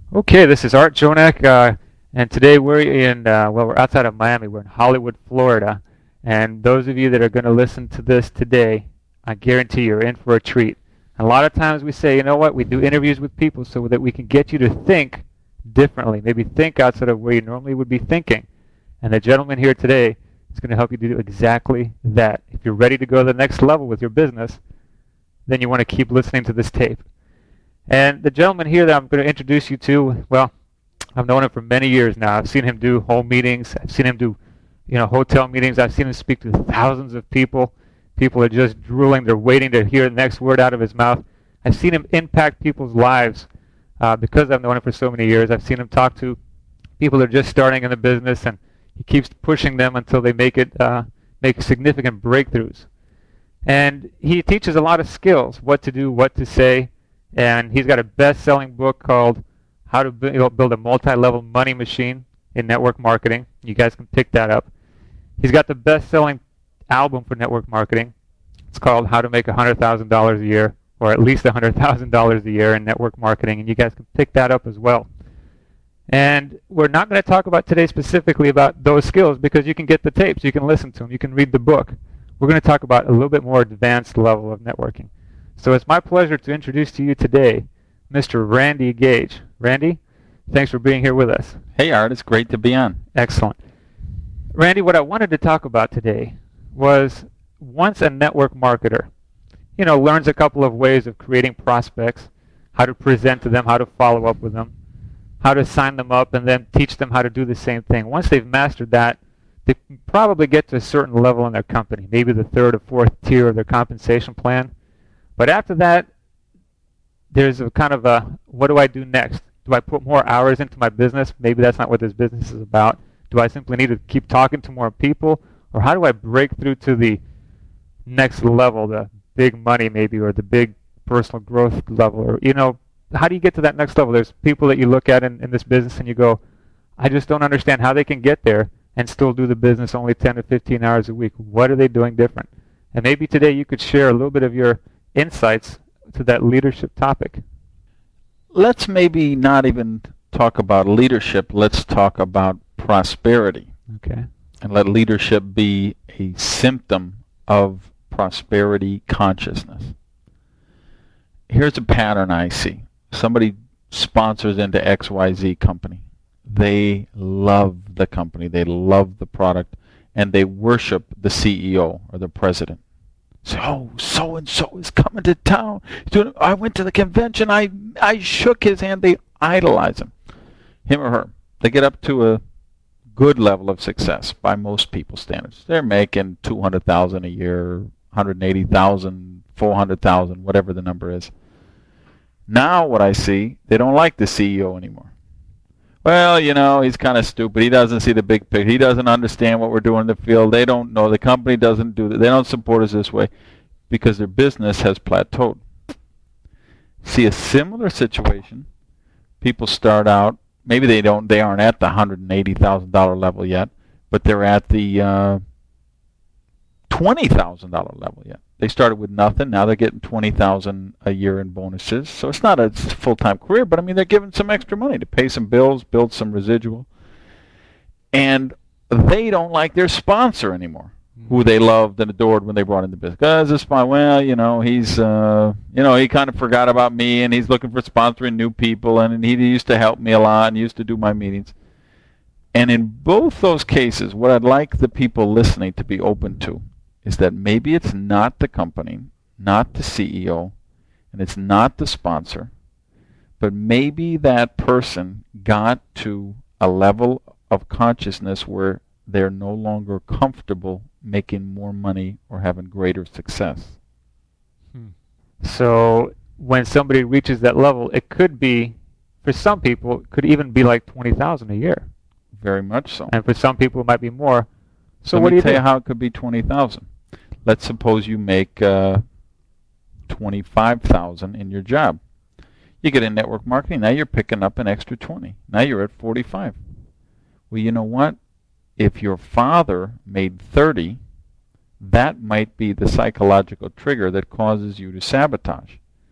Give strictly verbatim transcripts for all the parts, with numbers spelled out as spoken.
Okay, this is Art Jonak, uh, and today we're in, uh, well, we're outside of Miami. We're in Hollywood, Florida. And those of you that are going to listen to this today, I guarantee you're in for a treat. And a lot of times we say, you know what, we do interviews with people so that we can get you to think differently, maybe think outside of where you normally would be thinking. And the gentleman here today is going to help you do exactly that. If you're ready to go to the next level with your business, then you want to keep listening to this tape. And the gentleman here that I'm going to introduce you to, well, I've known him for many years now. I've seen him do home meetings. I've seen him do, you know, hotel meetings. I've seen him speak to thousands of people. People are just drooling. They're waiting to hear the next word out of his mouth. I've seen him impact people's lives uh, because I've known him for so many years. I've seen him talk to people that are just starting in the business, and he keeps pushing them until they make it, uh, make significant breakthroughs. And he teaches a lot of skills, what to do, what to say. And he's got a best-selling book called How to Build a Multi-Level Money Machine in Network Marketing. You guys can pick that up. He's got the best-selling album for network marketing. It's called How to Make one hundred thousand dollars a Year, or at least one hundred thousand dollars a year in network marketing. And you guys can pick that up as well. And we're not going to talk about today specifically about those skills because you can get the tapes, you can listen to them, you can read the book. We're going to talk about a little bit more advanced level of networking. So it's my pleasure to introduce to you today Mister Randy Gage. Randy, thanks for being here with us. Hey, Art. It's great to be on. Excellent. Randy, what I wanted to talk about today was once a network marketer, you know, learns a couple of ways of creating prospects, how to present to them, how to follow up with them, how to sign them up, and then teach them how to do the same thing. Once they've mastered that, they can probably get to a certain level in their company, maybe the third or fourth tier of their compensation plan. But after that, there's a kind of a, what do I do next? Do I put more hours into my business? Maybe that's not what this business is about. Do I simply need to keep talking to more people? Or how do I break through to the next level, the big money maybe, or the big personal growth level? Or, you know, how do you get to that next level? There's people that you look at in, in this business and you go, I just don't understand how they can get there and still do the business only ten to fifteen hours a week. What are they doing different? And maybe today you could share a little bit of your insights to that leadership topic. Let's maybe not even talk about leadership. Let's talk about prosperity. Okay. And let leadership be a symptom of prosperity consciousness. Here's a pattern I see. Somebody sponsors into X Y Z company. They love the company. They love the product. And they worship the C E O or the president. So, oh, so-and-so is coming to town. I went to the convention. I I shook his hand. They idolize him, him or her. They get up to a good level of success by most people's standards. They're making two hundred thousand dollars a year, one hundred eighty thousand dollars, four hundred thousand dollars, whatever the number is. Now what I see, they don't like the C E O anymore. Well, you know, he's kind of stupid. He doesn't see the big picture. He doesn't understand what we're doing in the field. They don't know. The company doesn't do that. They don't support us this way because their business has plateaued. See a similar situation. People start out, maybe they don't, they aren't at the one hundred eighty thousand dollars level yet, but they're at the uh, twenty thousand dollars level yet. They started with nothing. Now they're getting twenty thousand dollars a year in bonuses. So it's not a full-time career, but I mean, they're giving some extra money to pay some bills, build some residual. And they don't like their sponsor anymore, who they loved and adored when they brought in the business. Because this sponsor, well, you know, he's, uh, you know, he kind of forgot about me, and he's looking for sponsoring new people, and he used to help me a lot and used to do my meetings. And in both those cases, what I'd like the people listening to be open to is that maybe it's not the company, not the C E O, and it's not the sponsor, but maybe that person got to a level of consciousness where they're no longer comfortable making more money or having greater success. Hmm. So when somebody reaches that level, it could be, for some people, it could even be like twenty thousand dollars a year. Very much so. And for some people, it might be more. So Let what me do you tell think? you how it could be twenty thousand dollars. Let's suppose you make uh, twenty-five thousand dollars in your job. You get in network marketing. Now you're picking up an extra twenty. Now you're at forty-five. Well, you know what? If your father made thirty, that might be the psychological trigger that causes you to sabotage.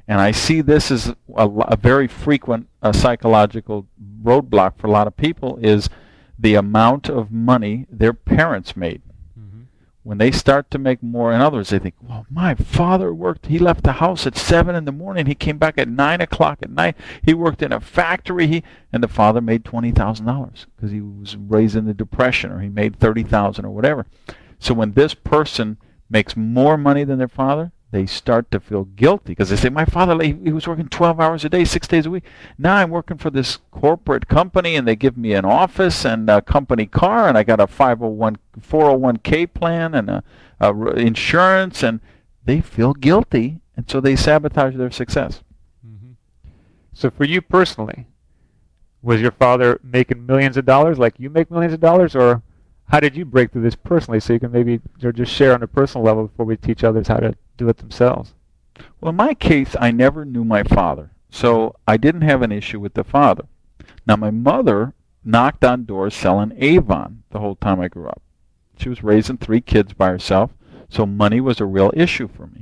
And I see this as a, a very frequent uh, psychological roadblock for a lot of people is the amount of money their parents made. Mm-hmm. When they start to make more, in others, they think, well, my father worked, he left the house at seven in the morning, he came back at nine o'clock at night, he worked in a factory, he, and the father made twenty thousand dollars because he was raised in the Depression, or he made thirty thousand dollars or whatever. So when this person makes more money than their father, they start to feel guilty because they say, my father, he, he was working twelve hours a day, six days a week. Now I'm working for this corporate company, and they give me an office and a company car, and I got a five oh one, four oh one k plan and a, a insurance, and they feel guilty, and so they sabotage their success. Mm-hmm. So for you personally, was your father making millions of dollars like you make millions of dollars, or how did you break through this personally, so you can maybe just share on a personal level before we teach others how to do it themselves? Well, in my case, I never knew my father, so I didn't have an issue with the father. Now, my mother knocked on doors selling Avon the whole time I grew up. She was raising three kids by herself, so money was a real issue for me.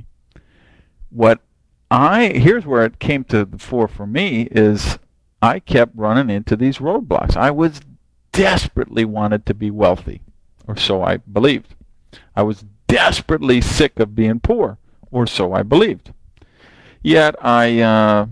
What I here's where it came to the fore for me is I kept running into these roadblocks. I was desperately wanted to be wealthy, or so I believed. I was desperately sick of being poor, or so I believed. Yet I, uh,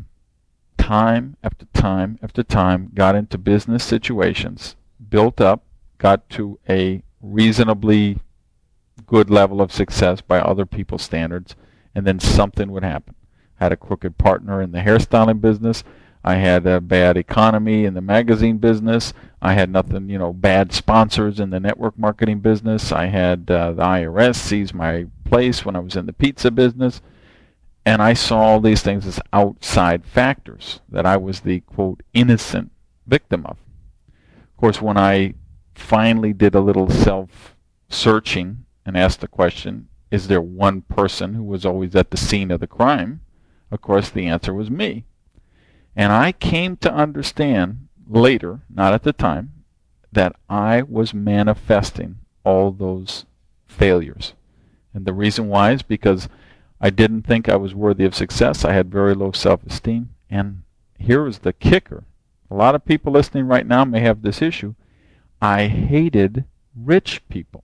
time after time after time, got into business situations, built up, got to a reasonably good level of success by other people's standards, and then something would happen. I had a crooked partner in the hairstyling business. I had a bad economy in the magazine business. I had nothing, you know, bad sponsors in the network marketing business. I had uh, the I R S seize my place when I was in the pizza business. And I saw all these things as outside factors that I was the, quote, innocent victim of. Of course, when I finally did a little self-searching and asked the question, is there one person who was always at the scene of the crime? Of course, the answer was me. And I came to understand later, not at the time, that I was manifesting all those failures. And the reason why is because I didn't think I was worthy of success. I had very low self-esteem. And here was the kicker. A lot of people listening right now may have this issue. I hated rich people.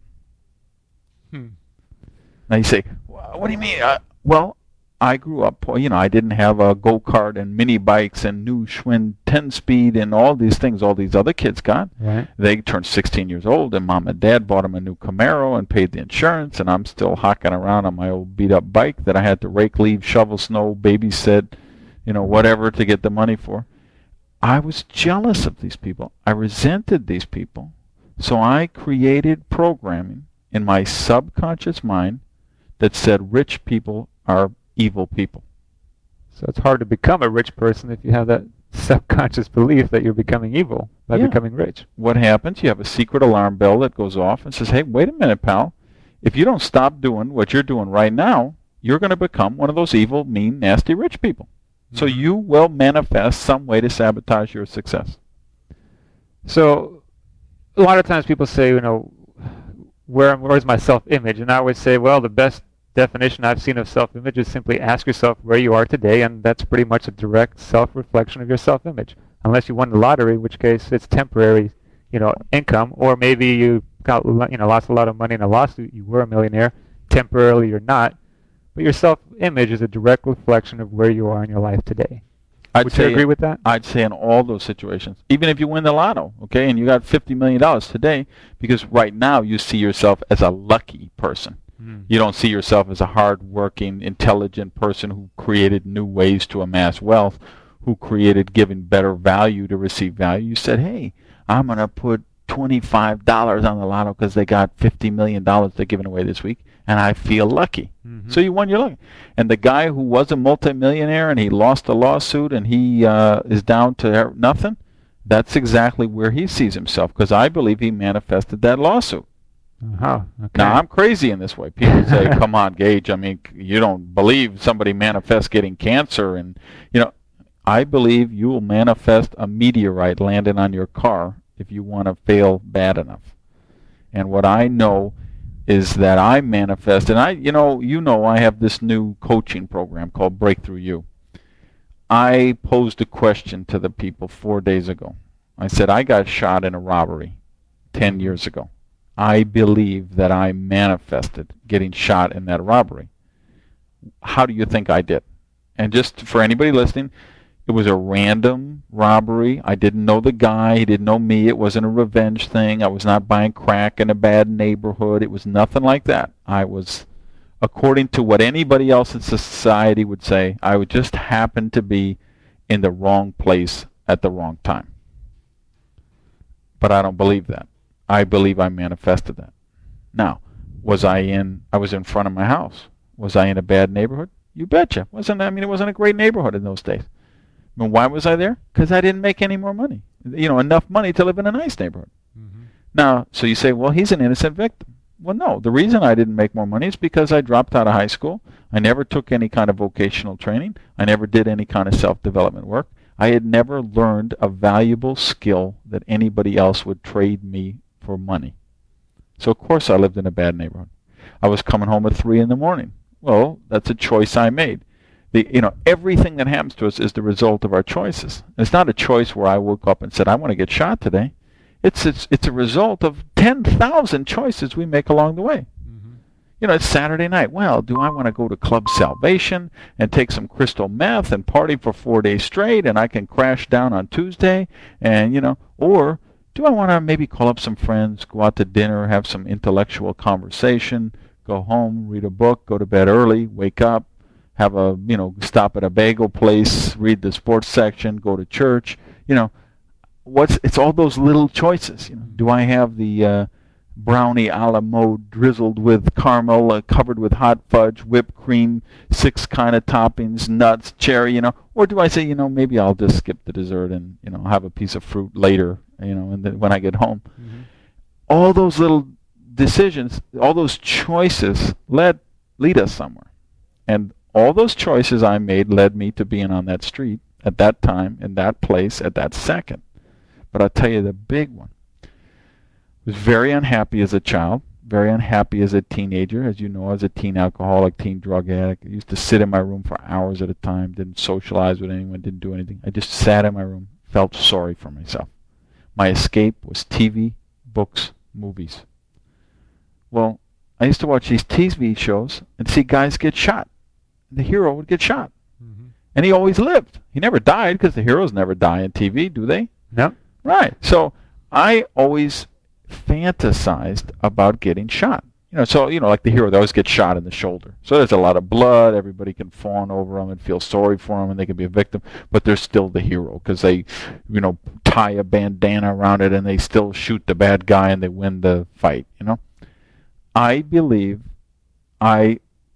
Hmm. Now you say, what do you mean? Uh, well, I grew up, you know, I didn't have a go-kart and mini bikes and new Schwinn ten-speed and all these things all these other kids got. Right. They turned sixteen years old, and mom and dad bought them a new Camaro and paid the insurance, and I'm still hocking around on my old beat-up bike that I had to rake, leave, shovel snow, babysit, you know, whatever to get the money for. I was jealous of these people. I resented these people. So I created programming in my subconscious mind that said rich people are evil people. So it's hard to become a rich person if you have that subconscious belief that you're becoming evil by yeah. becoming rich. What happens? You have a secret alarm bell that goes off and says, hey, wait a minute, pal. If you don't stop doing what you're doing right now, you're going to become one of those evil, mean, nasty rich people. Mm-hmm. So you will manifest some way to sabotage your success. So a lot of times people say, you know, where where's my self-image? And I always say, well, the best definition I've seen of self-image is simply ask yourself where you are today, and that's pretty much a direct self-reflection of your self-image. Unless you won the lottery, in which case it's temporary, you know, income, or maybe you got, you know, lost a lot of money in a lawsuit, you were a millionaire, temporarily you're not. But your self-image is a direct reflection of where you are in your life today. I'd Would say, you agree with that? I'd say in all those situations, even if you win the lotto, okay, and you got fifty million dollars today, because right now you see yourself as a lucky person. You don't see yourself as a hard-working, intelligent person who created new ways to amass wealth, who created giving better value to receive value. You said, hey, I'm going to put twenty-five dollars on the lotto because they got fifty million dollars they're giving away this week, and I feel lucky. Mm-hmm. So you won your luck. And the guy who was a multimillionaire and he lost a lawsuit and he uh, is down to nothing, that's exactly where he sees himself, because I believe he manifested that lawsuit. Uh-huh. Okay. Now, I'm crazy in this way. People say, come on, Gage, I mean, you don't believe somebody manifests getting cancer. And, you know, I believe you will manifest a meteorite landing on your car if you want to fail bad enough. And what I know is that I manifest, and I, you know, you know, I have this new coaching program called Breakthrough You. I posed a question to the people four days ago. I said, I got shot in a robbery ten years ago. I believe that I manifested getting shot in that robbery. How do you think I did? And just for anybody listening, it was a random robbery. I didn't know the guy. He didn't know me. It wasn't a revenge thing. I was not buying crack in a bad neighborhood. It was nothing like that. I was, according to what anybody else in society would say, I would just happen to be in the wrong place at the wrong time. But I don't believe that. I believe I manifested that. Now, was I in, I was in front of my house. Was I in a bad neighborhood? You betcha. Wasn't, I mean, it wasn't a great neighborhood in those days. I mean, why was I there? Because I didn't make any more money. You know, enough money to live in a nice neighborhood. Mm-hmm. Now, so you say, well, he's an innocent victim. Well, no. The reason I didn't make more money is because I dropped out of high school. I never took any kind of vocational training. I never did any kind of self-development work. I had never learned a valuable skill that anybody else would trade me for money. So, of course, I lived in a bad neighborhood. I was coming home at three in the morning. Well, that's a choice I made. The, you know, everything that happens to us is the result of our choices. It's not a choice where I woke up and said, I want to get shot today. It's it's, it's a result of ten thousand choices we make along the way. Mm-hmm. You know, it's Saturday night. Well, do I want to go to Club Salvation and take some crystal meth and party for four days straight and I can crash down on Tuesday? And, you know, or do I want to maybe call up some friends, go out to dinner, have some intellectual conversation, go home, read a book, go to bed early, wake up, have a, you know, stop at a bagel place, read the sports section, go to church. You know, what's it's all those little choices. You know, do I have the uh, brownie a la mode drizzled with caramel, uh, covered with hot fudge, whipped cream, six kind of toppings, nuts, cherry, you know, or do I say, you know, maybe I'll just skip the dessert and, you know, have a piece of fruit later, you know, and then when I get home. Mm-hmm. All those little decisions, all those choices led lead us somewhere. And all those choices I made led me to being on that street at that time, in that place, at that second. But I'll tell you the big one. I was very unhappy as a child, very unhappy as a teenager. As you know, I was a teen alcoholic, teen drug addict. I used to sit in my room for hours at a time, didn't socialize with anyone, didn't do anything. I just sat in my room, felt sorry for myself. My escape was T V, books, movies. Well, I used to watch these T V shows and see guys get shot. The hero would get shot. Mm-hmm. And he always lived. He never died because the heroes never die on T V, do they? No. Right. So I always fantasized about getting shot. You know, so, you know, like the hero, they always get shot in the shoulder. So there's a lot of blood. Everybody can fawn over them and feel sorry for them, and they can be a victim. But they're still the hero because they, you know, tie a bandana around it, and they still shoot the bad guy, and they win the fight, you know. I believe I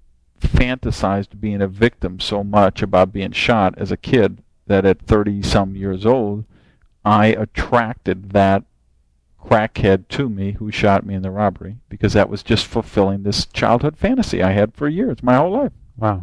fantasized being a victim so much about being shot as a kid that at thirty-some years old, I attracted that crackhead to me who shot me in the robbery because that was just fulfilling this childhood fantasy I had for years, my whole life. Wow.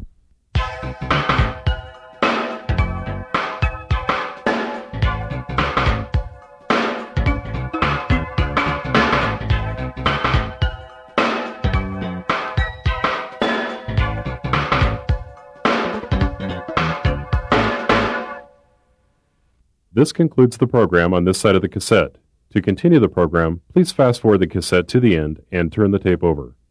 This concludes the program on this side of the cassette. To continue the program, please fast forward the cassette to the end and turn the tape over.